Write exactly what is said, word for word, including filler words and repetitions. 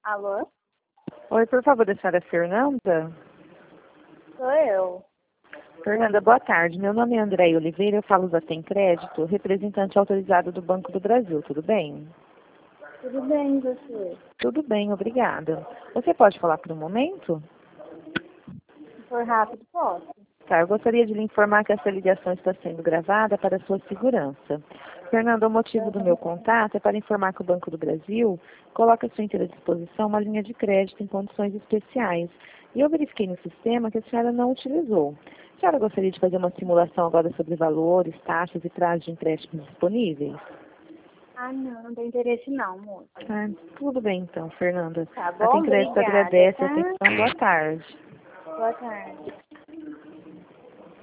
Alô? Oi, por favor, a senhora Fernanda? Sou eu. Fernanda, boa tarde. Meu nome é Andréia Oliveira, eu falo da Tem Crédito, representante autorizado do Banco do Brasil, tudo bem? Tudo bem, e você? Tudo bem, obrigada. Você pode falar por um momento? Se for rápido, posso? Tá, eu gostaria de lhe informar que essa ligação está sendo gravada para sua segurança. Fernanda, o motivo do meu contato é para informar que o Banco do Brasil coloca à sua inteira disposição uma linha de crédito em condições especiais. E eu verifiquei no sistema que a senhora não utilizou. A senhora gostaria de fazer uma simulação agora sobre valores, taxas e prazos de empréstimos disponíveis? Ah, não, não tem interesse não, moço. Ah, tudo bem então, Fernanda. Tá A bom? Tem Crédito Obrigada, agradece a tá? atenção. Boa tarde. Boa tarde.